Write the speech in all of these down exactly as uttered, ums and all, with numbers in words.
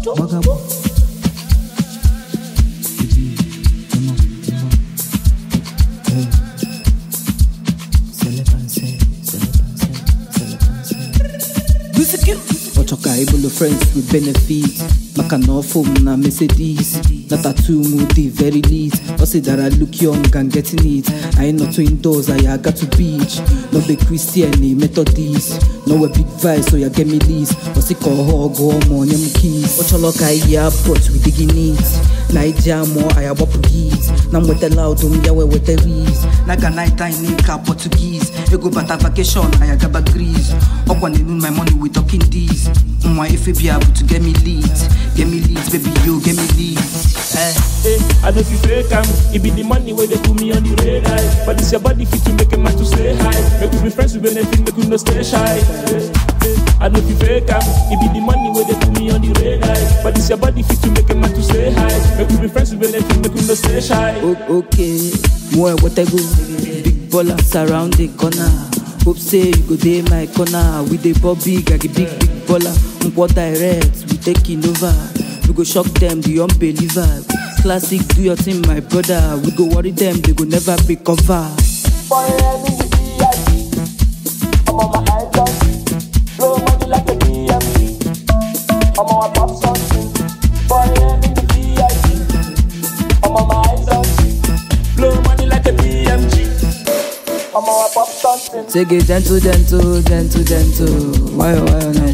Vagabond. Ochoka able friends with benefits. Makano phone na Mercedes. Not a two moody very neat. I say that I look young and getting it. I ain't not twin doors, I got to beach. No be Christian, Methodist. No a big vibe, so you get me least. I say call her, go on, yam keys. Ocholoka yeah, but we digging it. Naija mo I have Portuguese. Now with the loud um ya with the rees. Naga night time nika Portuguese. You go bata vacation, I got bad grease. Up when they my money we talking these. Mwa if you be able to get me leads. Get me leads, baby, you get me leads. Eh, eh, I know if you fake am, it be the money where they put me on the radar. But it's your body fit to make a man to say hi. Make we be friends with anything, make we no stay shy. Eh, eh, I know if you fake am, it be the money where they put me on the radar. But it's your body fit to make a man to say hi. Make we be friends with anything, make we no stay shy. O- okay, more what I go. Big ballers around the corner. Hope say you go dey my corner. We dey pop big, I get big, big baller. Mpo direct, we taking over. We go shock them, the unbeliever. Classic, do your thing, my brother. We go worry them, they go never be cover. For them in the V I P, I'm on my eyes on. Blow money like a B M G. I'm on my pop something. For them in the V I P, I'm on my eyes on. Blow money like a B M G. I'm on my pop something. Take it gentle, gentle, gentle, gentle. Why, why, now,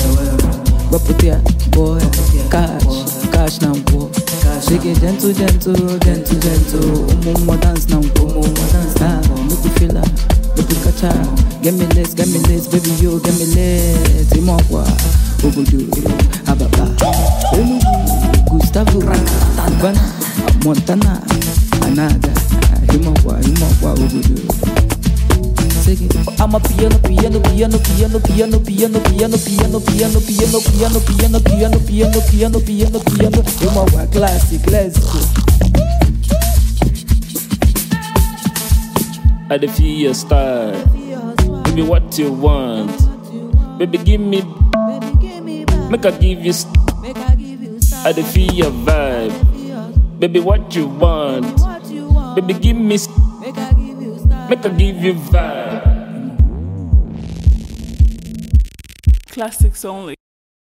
boy? What put ya, boy? Cash, cash now, boy. Take it gentle, gentle, gentle, gentle. Umo dance now, umo dance now. Make me feel that, make me catch her. Get me less, get me less, baby, yo, get me less. Imokwa, Obodo, Ababa, Enugu, Gustavo, Havana, Montana, Anaga, Imokwa, Imokwa, Obodo. I'm a piano, piano, piano, piano, piano, piano, piano, piano, piano, piano, piano, piano, piano, piano, piano, piano, piano. You my work classic, let's go. I dey feel your style. Baby, what you want? Baby, give me. Make I give you. I dey feel your vibe. Baby, what you want? Baby, give me. Make I give you vibe. Classics only.